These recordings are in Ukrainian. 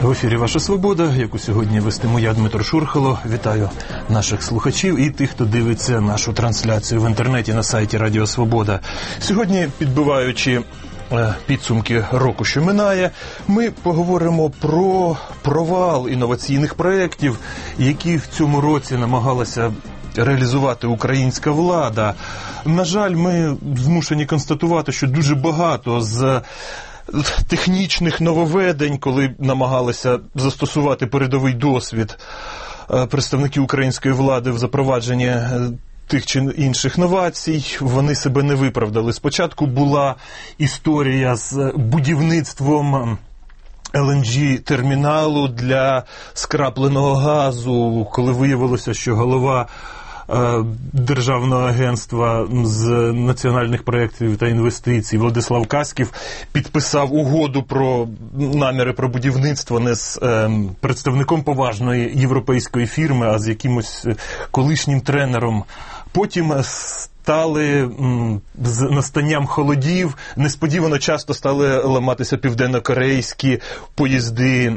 В ефірі «Ваша Свобода», яку сьогодні вестиму я, Дмитро Шурхало. Вітаю наших слухачів і тих, хто дивиться нашу трансляцію в інтернеті на сайті Радіо Свобода. Сьогодні, підбиваючи підсумки року, що минає, ми поговоримо про провал інноваційних проєктів, які в цьому році намагалася реалізувати українська влада. На жаль, ми змушені констатувати, що дуже багато з технічних нововведень, коли намагалися застосувати передовий досвід представники української влади в запровадженні тих чи інших новацій, вони себе не виправдали. Спочатку була історія з будівництвом LNG-терміналу для скрапленого газу, коли виявилося, що голова Державного агентства з національних проєктів та інвестицій Владислав Каськів підписав угоду про наміри про будівництво не з представником поважної європейської фірми, а з якимось колишнім тренером. Потім стали з настанням холодів, несподівано часто стали ламатися південно-корейські поїзди,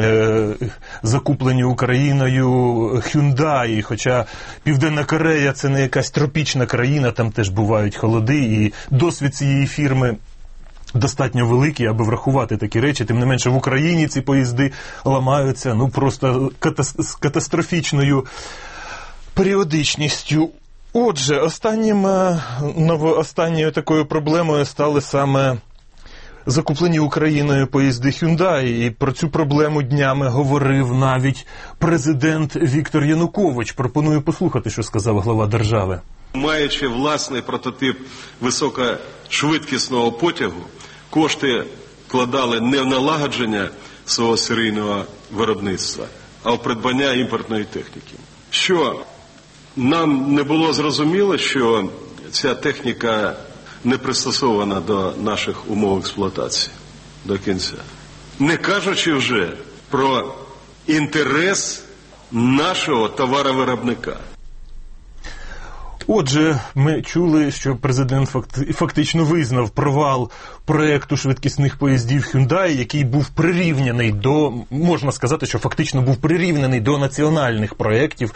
закуплені Україною Hyundai, хоча Південна Корея – це не якась тропічна країна, там теж бувають холоди, і досвід цієї фірми достатньо великий, аби врахувати такі речі. Тим не менше, в Україні ці поїзди ламаються просто катастрофічною періодичністю. Отже, останньою такою проблемою стали саме закуплені Україною поїзди Hyundai. І про цю проблему днями говорив навіть президент Віктор Янукович. Пропоную послухати, що сказав глава держави. Маючи власний прототип високошвидкісного потягу, кошти вкладали не в налагодження свого серійного виробництва, а в придбання імпортної техніки. Що нам не було зрозуміло, що ця техніка не пристосована до наших умов експлуатації до кінця. Не кажучи вже про інтерес нашого товаровиробника. Отже, ми чули, що президент фактично визнав провал проєкту швидкісних поїздів Hyundai, який був прирівняний до, можна сказати, що фактично був прирівняний до національних проєктів.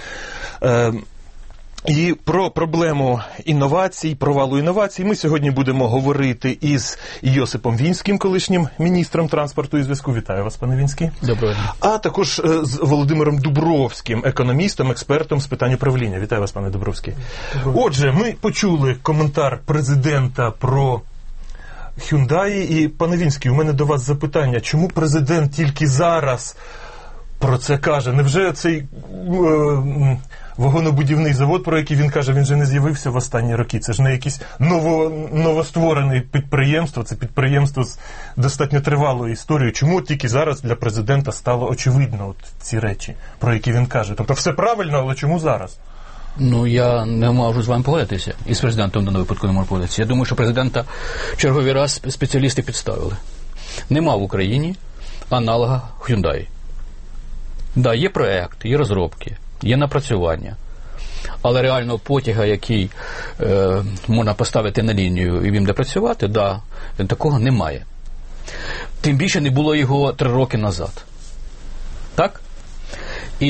І про проблему інновацій, провалу інновацій ми сьогодні будемо говорити із Йосипом Вінським, колишнім міністром транспорту і зв'язку. Вітаю вас, пане Вінський. Доброго дня. А також з Володимиром Дубровським, економістом, експертом з питань управління. Вітаю вас, пане Дубровський. Отже, ми почули коментар президента про Hyundai. І, пане Вінський, у мене до вас запитання. Чому президент тільки зараз про це каже? Невже цей вагонобудівний завод, про який він каже, він же не з'явився в останні роки? Це ж не якесь новостворене підприємство, це підприємство з достатньо тривалою історією. Чому тільки зараз для президента стало очевидно ці речі, про які він каже? Тобто все правильно, але чому зараз? Я не можу з вами погодитися. І з президентом на випадку не можу погодитися. Я думаю, що президента черговий раз спеціалісти підставили. Нема в Україні аналога Hyundai. Да, є проєкт, є розробки, є напрацювання. Але реального потяга, який можна поставити на лінію і він буде працювати, да, такого немає. Тим більше не було його 3 роки назад. Так? І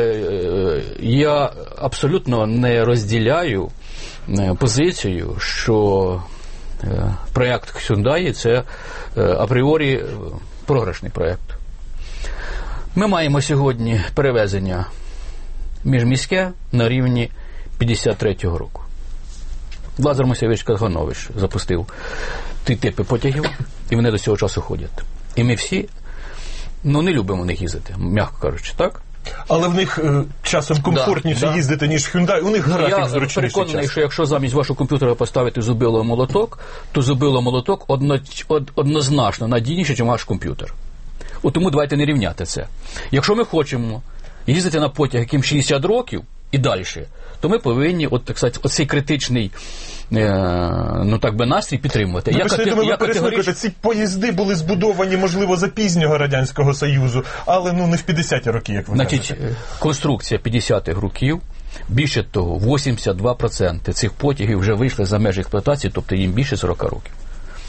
я абсолютно не розділяю позицію, що проєкт Hyundai – це апріорі програшний проєкт. Ми маємо сьогодні перевезення міжміське на рівні 53-го року. Лазар Мусійович Каганович запустив ті типи потягів, і вони до цього часу ходять. І ми всі, не любимо в них їздити, м'яко кажучи, так? Але в них часом комфортніше їздити, ніж Hyundai, у них графік зручніший. Я переконаний, що якщо замість вашого комп'ютера поставити зубило молоток, то зубило молоток однозначно надійніше, ніж ваш комп'ютер. Тому давайте не рівняти це. Якщо ми хочемо їздити на потяг, яким 60 років і далі, то ми повинні, так сказати, оцей критичний настрій підтримувати. Ці поїзди були збудовані, можливо, за пізнього Радянського Союзу, але не в 50-ті роки, як ви кажете. Конструкція 50-х років, більше того, 82% цих потягів вже вийшли за межі експлуатації, тобто їм більше 40 років.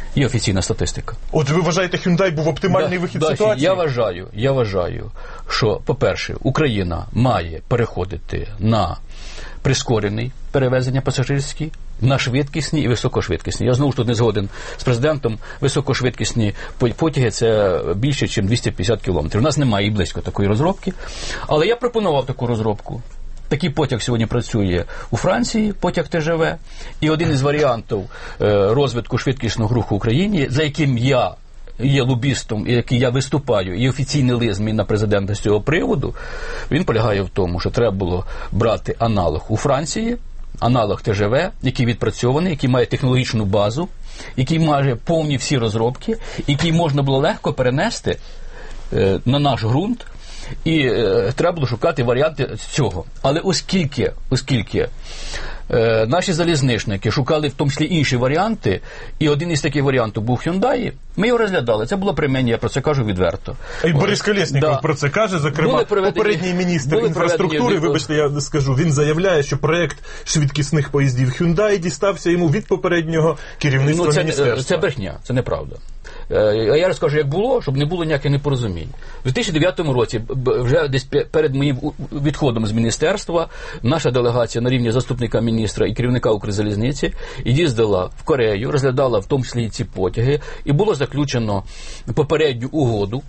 Є офіційна статистика. Отже, ви вважаєте, Hyundai був оптимальний вихід з ситуації? Я вважаю, що, по-перше, Україна має переходити на прискорений перевезення пасажирські, на швидкісні і високошвидкісні. Я знову ж тут не згоден з президентом. Високошвидкісні потяги – це більше, ніж 250 кілометрів. У нас немає і близько такої розробки. Але я пропонував таку розробку. Такий потяг сьогодні працює у Франції, потяг ТЖВ. І один із варіантів розвитку швидкісного руху в Україні, за яким я є лобістом, і який я виступаю, і офіційний лист мій на президента з цього приводу, він полягає в тому, що треба було брати аналог у Франції, аналог ТЖВ, який відпрацьований, який має технологічну базу, який має повні всі розробки, який можна було легко перенести на наш ґрунт, і треба було шукати варіанти цього. Але оскільки наші залізничники шукали в тому числі інші варіанти, і один із таких варіантів був Hyundai, ми його розглядали. Це було при мені, я про це кажу відверто. І Борис Колєсніков про це каже, зокрема, попередній міністр інфраструктури, вибачте, я скажу, він заявляє, що проєкт швидкісних поїздів Hyundai дістався йому від попереднього керівництва міністерства. Це брехня, це неправда. Я розкажу, як було, щоб не було ніяких непорозумінь. У 2009 році, вже десь перед моїм відходом з міністерства, наша делегація на рівні заступника міністра і керівника Укрзалізниці їздила в Корею, розглядала в тому числі ці потяги, і було заключено попередню угоду,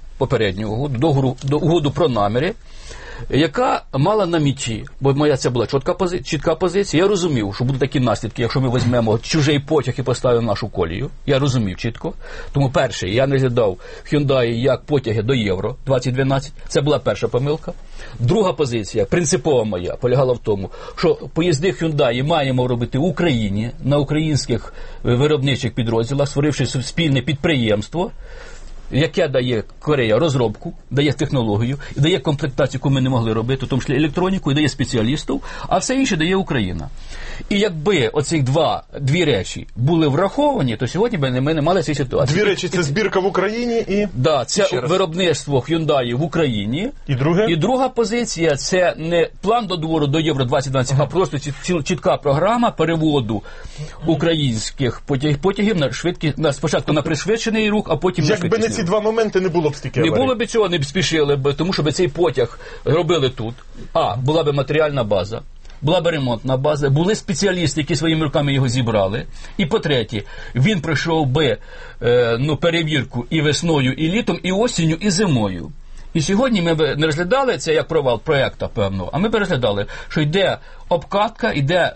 угоду про наміри, яка мала на меті, бо моя це була чітка позиція, я розумів, що будуть такі наслідки, якщо ми візьмемо чужий потяг і поставимо нашу колію, я розумів чітко. Тому перше, я не розглядав Hyundai як потяги до Євро 2012, це була перша помилка. Друга позиція, принципова моя, полягала в тому, що поїзди Hyundai маємо робити в Україні, на українських виробничих підрозділах, створивши спільне підприємство, яке дає Корея розробку, дає технологію, і дає комплектацію, яку ми не могли робити, в тому числі електроніку, і дає спеціалістів, а все інше дає Україна. І якби оці дві речі були враховані, то сьогодні ми не мали цієї ситуації. Дві речі – це збірка в Україні і... Да, це виробництво Hyundai в Україні. І друге? І друга позиція – це не план додвору до Євро 2012, а просто чітка програма переводу українських потягів на спочатку на пришвидшений рух, а потім на швидкісний. Якби не ці два моменти, не було б стільки аварій. Не було б цього, не б спішили б, тому що цей потяг робили тут. Була б матеріальна база, була б ремонтна база, були спеціалісти, які своїми руками його зібрали. І по-третє, він пройшов би перевірку і весною, і літом, і осінню, і зимою. І сьогодні ми б не розглядали це як провал проєкту, певно, а ми б розглядали, що йде обкатка, йде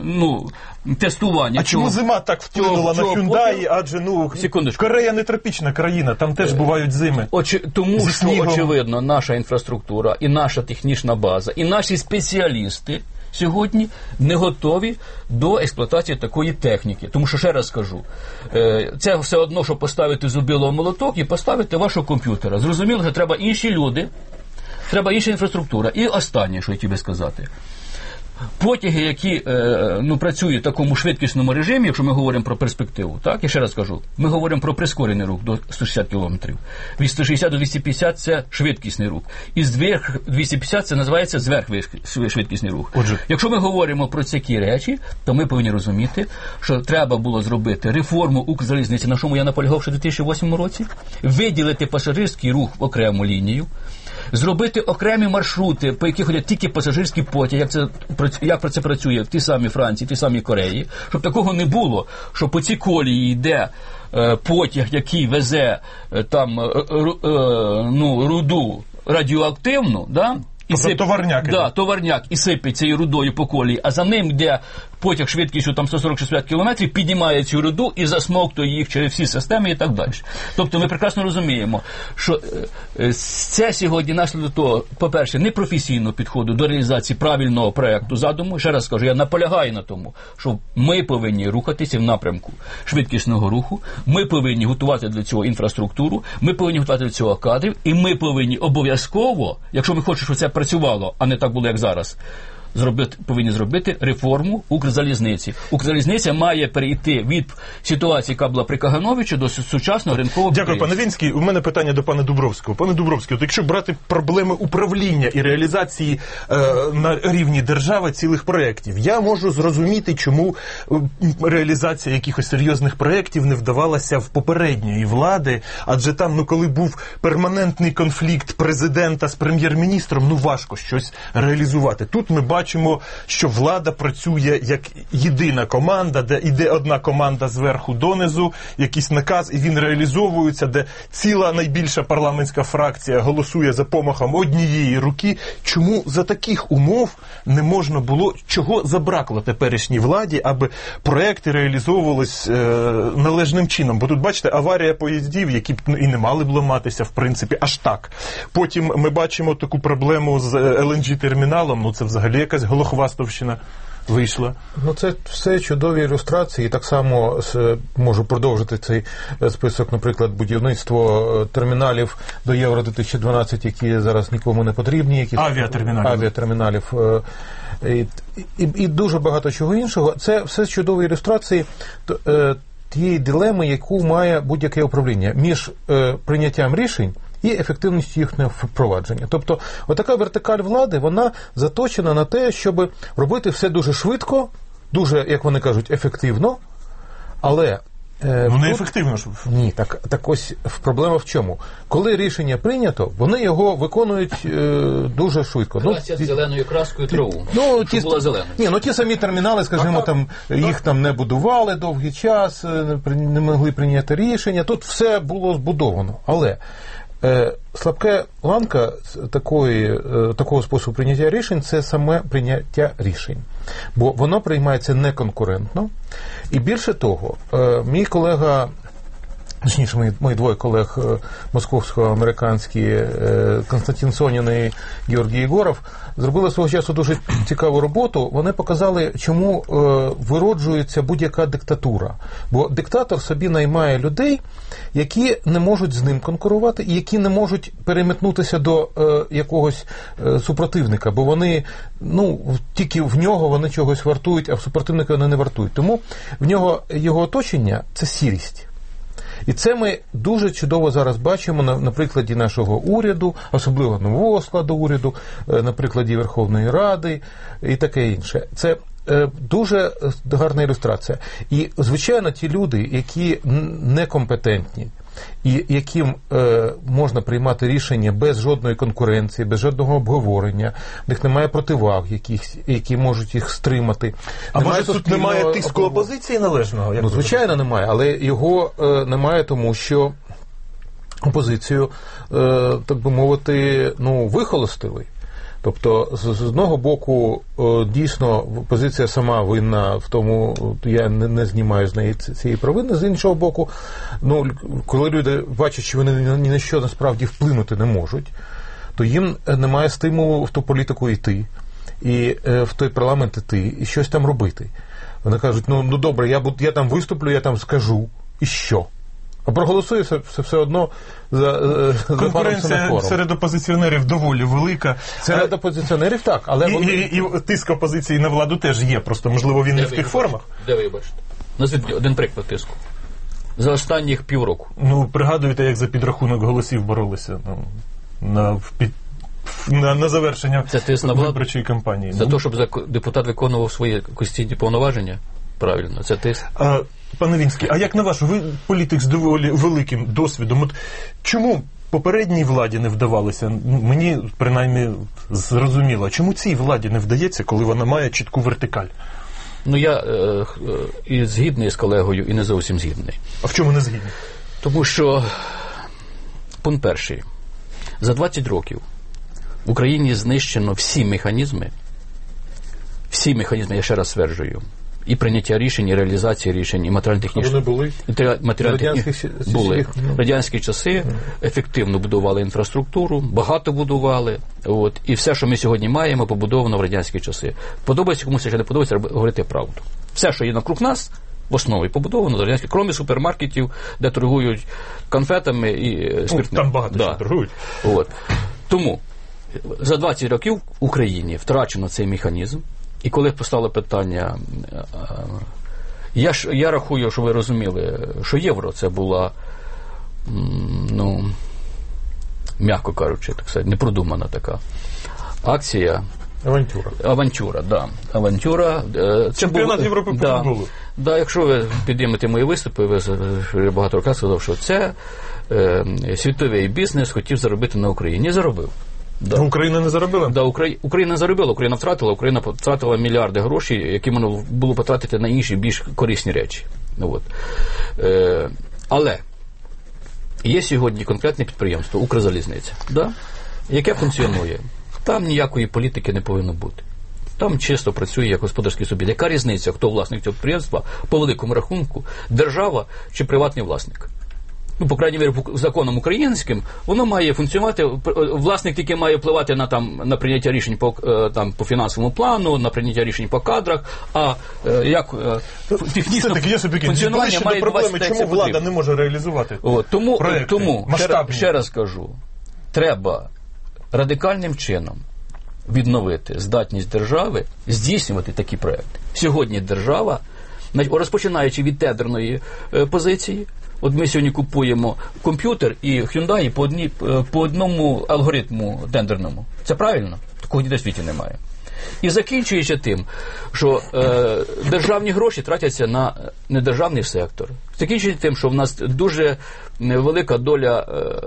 тестування. А чому зима так вплинула на Hyundai? Адже, Корея не тропічна країна, там теж бувають зими. Тому що, очевидно, наша інфраструктура і наша технічна база, і наші спеціалісти сьогодні не готові до експлуатації такої техніки. Тому що, ще раз скажу, це все одно, що поставити зубило в молоток і поставити вашого комп'ютера. Зрозуміло, що треба інші люди, треба інша інфраструктура. І останнє, що я хотів би сказати. Потяги, які працюють в такому швидкісному режимі, якщо ми говоримо про перспективу, так, я ще раз кажу, ми говоримо про прискорений рух до 160 км. Від 160 до 250 – це швидкісний рух. І з 250 – це називається зверхшвидкісний рух. Якщо ми говоримо про такі речі, то ми повинні розуміти, що треба було зробити реформу Укрзалізниці, на чому я наполягав ще в 2008 році, виділити пасажирський рух в окрему лінію, зробити окремі маршрути, по яких ходять тільки пасажирські потяги, як про це працює в тій самій Франції, в тій самій Кореї, щоб такого не було, що по цій колії йде потяг, який везе там руду радіоактивну, да? Товарняк, і сипить цією рудою по колії, а за ним йде потяг швидкістю 140-160 км, піднімає цю руду і засмоктує їх через всі системи і так далі. Тобто ми прекрасно розуміємо, що це сьогодні наслідок того, по-перше, непрофесійного підходу до реалізації правильного проєкту задуму. Ще раз скажу, я наполягаю на тому, що ми повинні рухатися в напрямку швидкісного руху, ми повинні готувати для цього інфраструктуру, ми повинні готувати для цього кадрів, і ми повинні обов'язково, якщо ми хочемо, щоб це працювало, а не так було, як зараз, повинні зробити реформу Укрзалізниці. Укрзалізниця має перейти від ситуації, яка була при Кагановичу, до сучасного ринкового підприємства. Дякую, пане Вінський. У мене питання до пана Дубровського. Пане Дубровський, от якщо брати проблеми управління і реалізації на рівні держави цілих проєктів, я можу зрозуміти, чому реалізація якихось серйозних проєктів не вдавалася в попередньої влади, адже там, коли був перманентний конфлікт президента з прем'єр-міністром, важко щось реалізувати. Тут ми бачимо, що влада працює як єдина команда, де йде одна команда зверху донизу, якийсь наказ, і він реалізовується, де ціла найбільша парламентська фракція голосує за помахом однієї руки. Чому за таких умов не можна було, чого забракло теперішній владі, аби проекти реалізовувались належним чином? Бо тут, бачите, аварія поїздів, які і не мали б ламатися, в принципі, аж так. Потім ми бачимо таку проблему з LNG-терміналом, це взагалі якась голохвастовщина вийшла. Це все чудові ілюстрації. Так само можу продовжити цей список, наприклад, будівництво терміналів до Євро-2012, які зараз нікому не потрібні. Авіатерміналів. І дуже багато чого іншого. Це все чудові ілюстрації тієї дилеми, яку має будь-яке управління між прийняттям рішень і ефективністю їхнього впровадження. Тобто, отака вертикаль влади, вона заточена на те, щоб робити все дуже швидко, дуже, як вони кажуть, ефективно, але... не ефективно ж. Ні, так ось проблема в чому? Коли рішення прийнято, вони його виконують дуже швидко. Красять зеленою краскою траву, щоб була зелена. Ті самі термінали, скажімо, їх не будували довгий час, не могли прийняти рішення, тут все було збудовано. Але слабка ланка такого способу прийняття рішень – це саме прийняття рішень. Бо воно приймається неконкурентно. І більше того, мій колега, точніше, мої двоє колег московсько-американські, Константин Сонін і Георгій Єгоров, зробили свого часу дуже цікаву роботу. Вони показали, чому вироджується будь-яка диктатура. Бо диктатор собі наймає людей, які не можуть з ним конкурувати і які не можуть переметнутися до якогось супротивника, бо вони, тільки в нього вони чогось вартують, а в супротивника вони не вартують. Тому в нього його оточення – це сірість. І це ми дуже чудово зараз бачимо на прикладі нашого уряду, особливо нового складу уряду, на прикладі Верховної Ради і таке інше. Це дуже гарна ілюстрація. І, звичайно, ті люди, які некомпетентні, і яким можна приймати рішення без жодної конкуренції, без жодного обговорення, в них немає противаг, які можуть їх стримати. А може тут немає тиску опозиції належного? Звичайно, немає, але його немає тому, що опозицію, так би мовити, вихолостили. Тобто, з одного боку, дійсно, опозиція сама винна в тому, я не знімаю з неї цієї провини, з іншого боку, коли люди бачать, що вони ні на що насправді вплинути не можуть, то їм немає стимулу в ту політику йти, і в той парламент йти, і щось там робити. Вони кажуть, добре, я там виступлю, я там скажу, і що? А проголосує все одно за конкуренція серед опозиціонерів доволі велика. Серед опозиціонерів так, але і тиск опозиції на владу теж є, просто, можливо, він не в тих формах. Де ви бачите? Назвіть один приклад тиску. За останніх півроку. Пригадуєте, як за підрахунок голосів боролися на завершення виборчої кампанії. За те, щоб депутат виконував свої конституційні повноваження? Правильно, це тиск. Пане Вінський, а як на вашу, ви політик з доволі великим досвідом, чому попередній владі не вдавалося? Мені, принаймні, зрозуміло, чому цій владі не вдається, коли вона має чітку вертикаль? Я і згідний з колегою, і не зовсім згідний. А в чому не згідний? Тому що, пункт перший, за 20 років в Україні знищено всі механізми, я ще раз стверджую, і прийняття рішень, і реалізації рішень, і матеріально-технічні. Вони були? Були. Радянські часи ефективно будували інфраструктуру, багато будували. І все, що ми сьогодні маємо, побудовано в радянські часи. Подобається комусь, чи не подобається, треба говорити правду. Все, що є навкруг нас, в основі побудовано в радянських, крім супермаркетів, де торгують конфетами і спиртним. Там багато що торгують. Тому За 20 років в Україні втрачено цей механізм. І коли постало питання, я рахую, що ви розуміли, що євро це була, м'яко кажучи, так сказати, непродумана така акція. Авантюра, да. Авантюра. Чемпіонат Європи по футболу. Да, якщо ви підіймете мої виступи, ви багато разів сказав, що це світовий бізнес хотів заробити на Україні. Заробив. Да. Україна не заробила? Да, Україна заробила, Україна втратила мільярди грошей, які можна було потратити на інші, більш корисні речі. От. Але є сьогодні конкретне підприємство, Укрзалізниця, да? Яке функціонує. Там ніякої політики не повинно бути. Там чисто працює як господарський суб'єкт. Яка різниця, хто власник цього підприємства, по великому рахунку, держава чи приватний власник? По крайній мірі, законом українським, воно має функціонувати, власник тільки має впливати на прийняття рішень по фінансовому плану, на прийняття рішень по кадрах, а як технічно функціонування має проблеми, чому влада не може реалізувати проекти масштабні? Ще раз кажу, треба радикальним чином відновити здатність держави здійснювати такі проекти. Сьогодні держава, розпочинаючи від тендерної позиції, от ми сьогодні купуємо комп'ютер і Hyundai по одному алгоритму тендерному. Це правильно? Такого ніде в світі немає. І закінчуючи тим, що державні гроші тратяться на недержавний сектор. Закінчуючи тим, що в нас дуже велика доля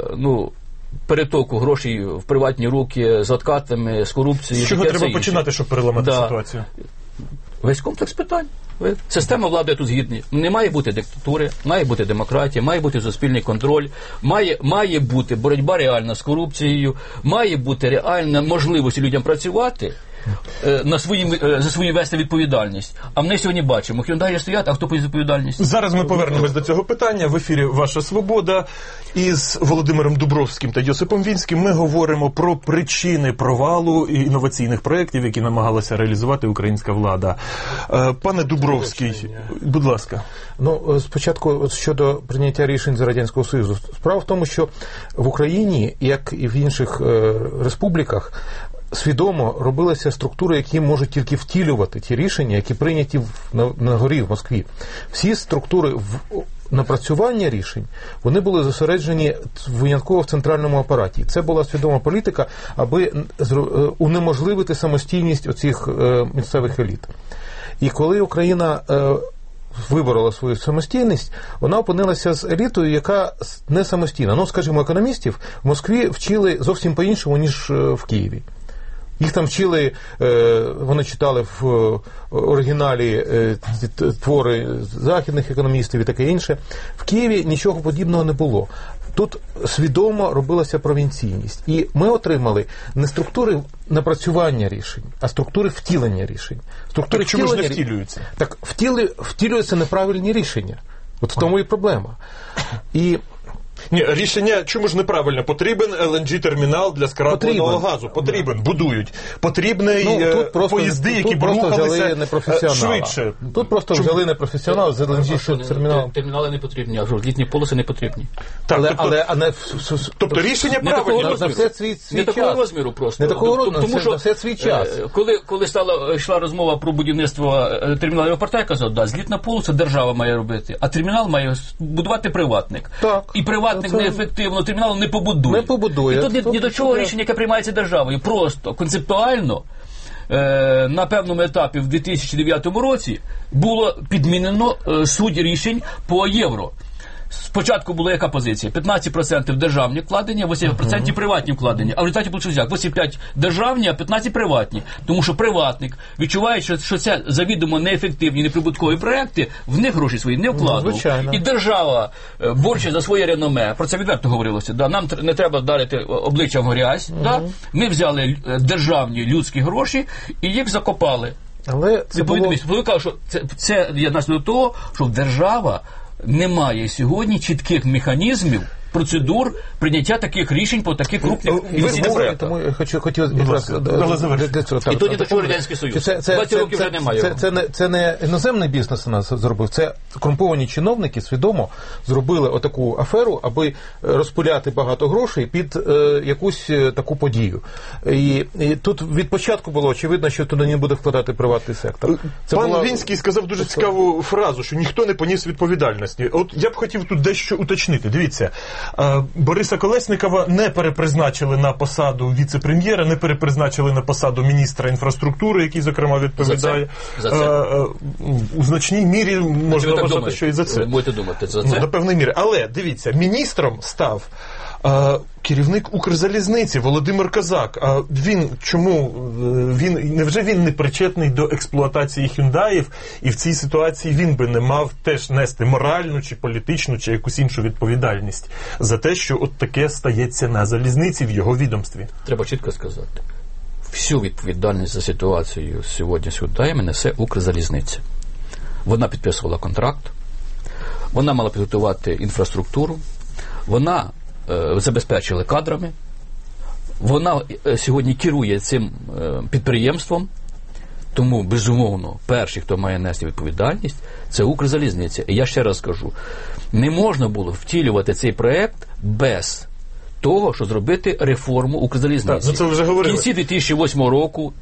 перетоку грошей в приватні руки з откатами, з корупцією. З чого треба починати, щоб переламати ситуацію? Весь комплекс питань. Система влади тут згідні. Не має бути диктатури, має бути демократія, має бути суспільний контроль, має бути боротьба реальна з корупцією, має бути реальна можливість людям працювати, за свою вести відповідальність. А ми сьогодні бачимо, Hyundai стоять, а хто по відповідальність? Зараз ми повернемось до цього питання. В ефірі «Ваша свобода». Із Володимиром Дубровським та Йосипом Вінським ми говоримо про причини провалу інноваційних проєктів, які намагалася реалізувати українська влада. Пане Дубровський, будь ласка. Спочатку щодо прийняття рішень за Радянського Союзу. Справа в тому, що в Україні, як і в інших республіках, свідомо робилися структури, які можуть тільки втілювати ті рішення, які прийняті на горі в Москві. Всі структури напрацювання рішень, вони були зосереджені винятково в центральному апараті. Це була свідома політика, аби унеможливити самостійність оцих місцевих еліт. І коли Україна виборола свою самостійність, вона опинилася з елітою, яка не самостійна. Скажімо, економістів в Москві вчили зовсім по-іншому, ніж в Києві. Їх там вчили, вони читали в оригіналі твори західних економістів і таке інше. В Києві нічого подібного не було. Тут свідомо робилася провінційність. І ми отримали не структури напрацювання рішень, а структури втілення рішень. Так чому ж не втілюються? Так втілюються неправильні рішення. От в тому і проблема. І ні, рішення чому ж неправильно? Потрібен LNG-термінал для скрапленого газу. Потрібен, будують. Потрібні поїзди, які б рухалися швидше. Тут просто взяли непрофесіонал з LNG-терміналом. Термінали не потрібні, а літні полоси не потрібні. Тобто рішення правильні. На все свій час. Не такого розміру просто. Не такого розміру, на все свій час. Коли йшла розмова про будівництво терміналу аеропорта, я казав, злітна полоса держава має робити, а термінал має будувати приватник. І приватник неефективно, термінал не побудує. І тут ні до чого рішення, яке приймається державою. Просто концептуально на певному етапі в 2009 році було підмінено суть рішень по євро. Спочатку була яка позиція? 15% державні вкладення, 80% приватні вкладення. А в результаті вийшло як? 85% державні, а 15% приватні. Тому що приватник відчуває, що це завідомо неефективні, неприбуткові проекти, в них гроші свої не вкладував. І держава, борючись за своє реноме, про це відверто говорилося, нам не треба вдарити обличчям в грязь. Ми взяли державні людські гроші і їх закопали. Але це було... що це є наслідок того, що держава немає сьогодні чітких механізмів процедур прийняття таких рішень по таких крупних інвестиційних проєктах. Тому я хотів якраз і тоді до чого Радянський Союз. 20 років вже немає. Це не іноземний бізнес у нас зробив, це корумповані чиновники свідомо зробили отаку аферу, аби розпиляти багато грошей під якусь таку подію. І тут від початку було очевидно, що туди не буде вкладати приватний сектор. Пан Новинський сказав дуже цікаву фразу, що ніхто не поніс відповідальності. От я б хотів тут дещо уточнити. Дивіться, Бориса Колєснікова не перепризначили на посаду віце-прем'єра, не перепризначили на посаду міністра інфраструктури, який, зокрема, відповідає. За це? У значній мірі можна вважати, що і за це. Ви будете думати за це? До певної міри. Але, дивіться, міністром став керівник Укрзалізниці Володимир Козак. А невже він не причетний до експлуатації Hyundai'їв, і в цій ситуації він би не мав теж нести моральну, чи політичну, чи якусь іншу відповідальність за те, що от таке стається на залізниці в його відомстві? Треба чітко сказати. Всю відповідальність за ситуацію сьогодні з Hyundai'ями несе Укрзалізниця. Вона підписувала контракт, вона мала підготувати інфраструктуру, вона забезпечили кадрами, вона сьогодні керує цим підприємством, тому, безумовно, перший, хто має нести відповідальність, це Укрзалізниця. І я ще раз скажу, не можна було втілювати цей проєкт без того, щоб зробити реформу Укрзалізниці. Так, це вже говорили. В кінці 2008 року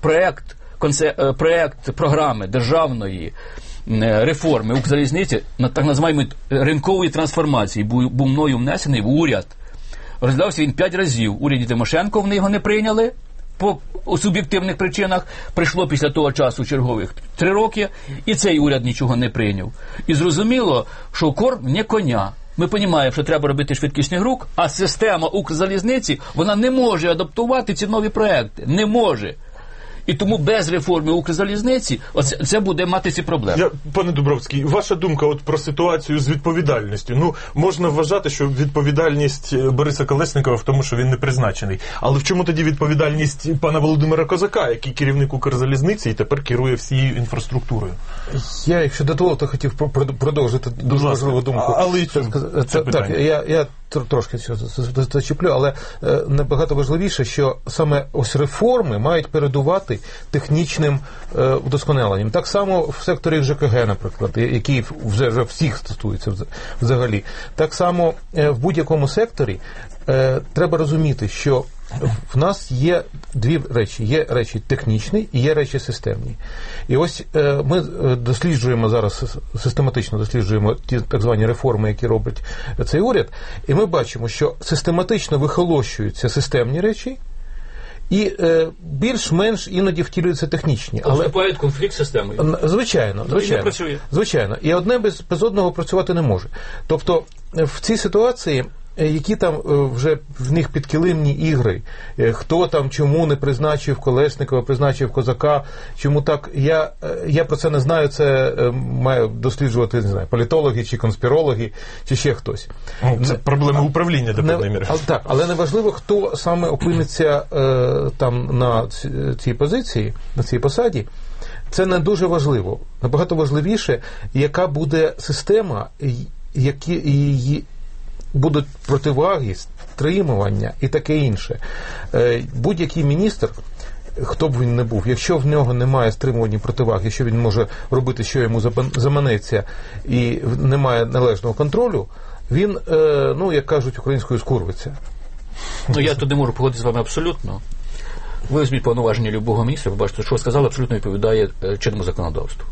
проєкт програми державної реформи Укрзалізниці, так називаємо ринкової трансформації, був мною внесений в уряд. Розглядався він 5 разів. В уряді Тимошенко вони його не прийняли по суб'єктивних причинах. Прийшло після того часу чергових 3 роки, і цей уряд нічого не прийняв. І зрозуміло, що корм не коня. Ми розуміємо, що треба робити швидкісний рух, а система Укрзалізниці, вона не може адаптувати ці нові проекти. Не може. І тому без реформи Укрзалізниці це буде мати ці проблеми. Пане Дубровський, ваша думка от про ситуацію з відповідальністю. Можна вважати, що відповідальність Бориса Колєснікова в тому, що він не призначений. Але в чому тоді відповідальність пана Володимира Козака, який керівник Укрзалізниці і тепер керує всією інфраструктурою? Я, якщо до того, то хотів продовжити дуже важливу думку. Але так, я трошки зачеплю, але набагато важливіше, що саме ось реформи мають передувати технічним вдосконаленням. Так само в секторі ЖКГ, наприклад, який вже всіх стосується взагалі. Так само в будь-якому секторі треба розуміти, що в нас є 2 речі. Є речі технічні і є речі системні. І ось ми досліджуємо зараз, систематично досліджуємо ті так звані реформи, які робить цей уряд, і ми бачимо, що систематично вихолощуються системні речі, і більш-менш іноді втілюються технічні. Але вступає конфлікт з системою. Звичайно. І одне без одного працювати не може. Тобто в цій ситуації які там вже в них підкилимні ігри, хто там чому не призначив Колєснікова, призначив Козака, чому так, я про це не знаю, це має досліджувати, не знаю, політологи чи конспірологи, чи ще хтось. Це проблема управління до певної міри. Так, але неважливо, хто саме опиниться там на цій позиції, на цій посаді. Це не дуже важливо. Набагато важливіше, яка буде система, які її будуть противаги, стримування і таке інше. Будь-який міністр, хто б він не був, якщо в нього немає стримувань і противаг, якщо він може робити, що йому заманеться, і немає належного контролю, він, як кажуть українською, скурвиться. Я тут не можу погодитися з вами абсолютно. Ви візьміть повноваження любого міністра, побачите, що сказали, абсолютно відповідає чинному законодавству.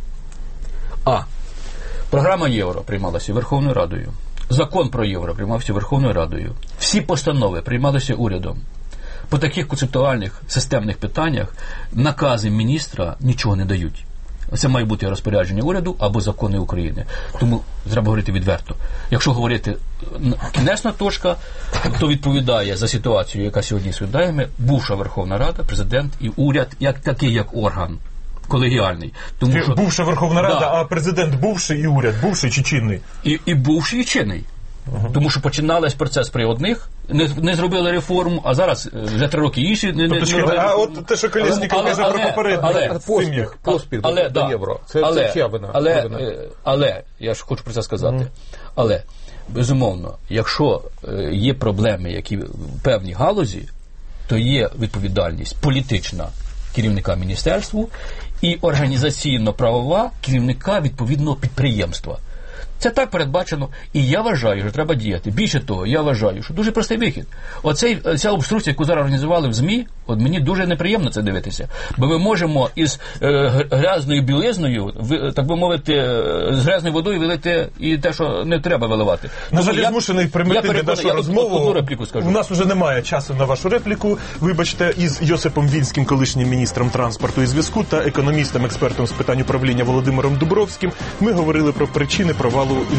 Програма Євро приймалася Верховною Радою. Закон про Євро приймався Верховною Радою. Всі постанови приймалися урядом. По таких концептуальних, системних питаннях накази міністра нічого не дають. Це має бути розпорядження уряду або закони України. Тому треба говорити відверто. Якщо говорити кінечна точка, то відповідає за ситуацію, яка сьогодні з Hyundai'ями, бувша Верховна Рада, президент і уряд, як такий, як орган колегіальний. Тому що бувша Верховна Рада, а президент бувший і уряд бувший чи чинний? І бувший, і чинний. Тому що починався процес при одних, не зробили реформу, а зараз вже 3 роки інші не робили. А от те, що Колєсніков каже про попередніх поспіх до євро. Це чия вина? Але, я ж хочу про це сказати, але, безумовно, якщо є проблеми, які в певній галузі, то є відповідальність політична керівника міністерству і організаційно-правова керівника відповідного підприємства. Це так передбачено, і я вважаю, що треба діяти. Більше того, я вважаю, що дуже простий вихід. Ця обструкція, яку зараз організували в ЗМІ, от мені дуже неприємно це дивитися. Бо ми можемо із грязною білизною, так би мовити, з грязною водою вилити і те, що не треба виливати. На жаль, я змушений примирити нашу розмову. У нас вже немає часу на вашу репліку. Вибачте, із Йосипом Вільським, колишнім міністром транспорту і зв'язку, та економістом, експертом з питань управління Володимиром Дубровським ми говорили про причини провалу